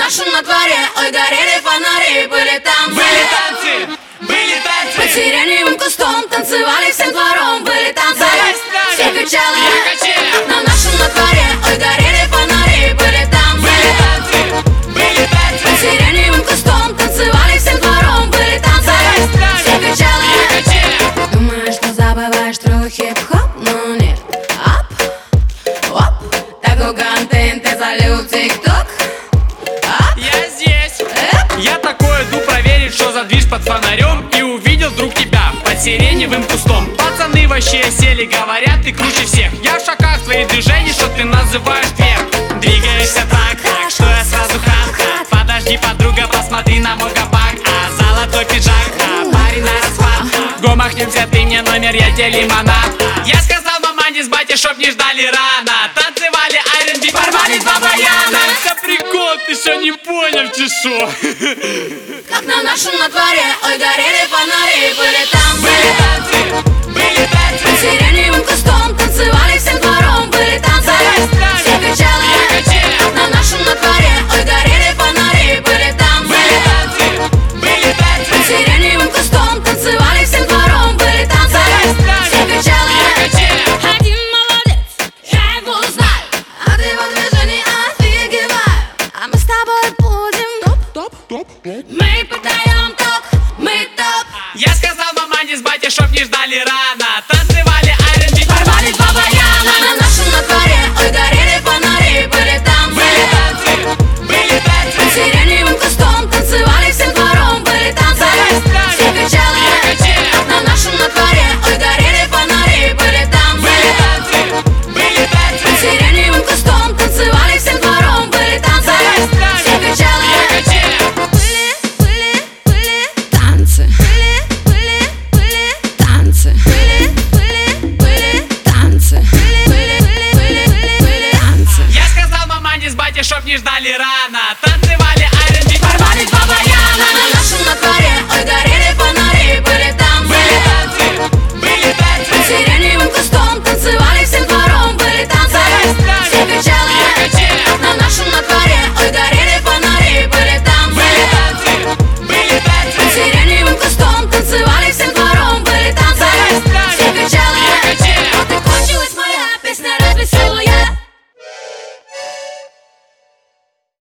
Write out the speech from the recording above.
нашем на дворе, ой, горели фонари, были танцы. Были танцы, были танцы. Под сиреневым кустом танцевали всем двором, были танцы. Все кричали, на нашем на дворе, ой, горели фонари, были танцы. Были танцы, были танцы. Под сиреневым кустом танцевали всем двором, были танцы. Все кричали. Думаешь, что забываешь тру хип-хоп, но нет. Ап, оп, такой контент ты залил в тик-ток. Я здесь. Я такой иду проверить, что за движ под фонарем. И увидел вдруг тебя под сиреневым кустом. Пацаны вообще сели, говорят, ты круче всех. Я в шоках твоих движений, что ты называешь вверх. Двигаешься так, что я сразу хат-хат. Подожди, подруга, посмотри на мой кабак. Золотой пиджак, парень на расхват. Го махнемся, ты мне номер, я тебе лимонад. Я сказал мамане с батей, чтоб не ждали рано. Танцевали R&B, порвали два баяна. Это прикол, ты что не понял, чешу? Как на нашем на дворе, ой, горели фонари, были танцы. Были танцы, были танцы. Под сиреневым кустом танцевали всем двором, были танцы. Все кричали, как на нашем на дворе, ой, горели фонари, были танцы. Были танцы, были танцы. Под сиреневым кустом танцевали всем двором, были танцы. Все кричали, один молодец, я его знаю, а ты в движении офигеваю. А мы с тобой будем топ. Мы подаем ток, мы топ. Я сказал мамане с батей, чтоб не ждали рано. Танцевали R&B, порвали два баяна. На нашем на дворе, ой, горели фонари, были танцы. Были танцы, были танцы. Под сиреневым кустом танцевали всем двором, были танцы. Все кричали, на нашем на дворе, ой, горели фонари, были танцы. Были танцы, были танцы. Под сиреневым кустом танцевали всем двором, были танцы. Все кричали, были танцы. Были танцы. Были танцы. Были танцы. Я сказал мамане с батей, чтоб не ждали рано. Танцы